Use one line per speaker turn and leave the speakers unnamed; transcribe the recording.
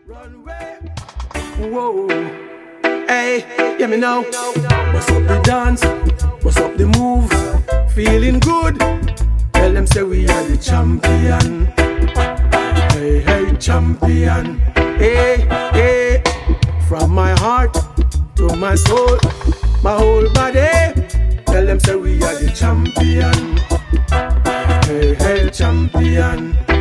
Runway. Whoa. Hey, hear me now. What's up the dance? What's up the move? Feeling good? Tell them say we are the champion. Hey, hey, champion. Hey, hey. From my heart to my soul, my whole body. Tell them say we are the champion. Hey, hey, champion.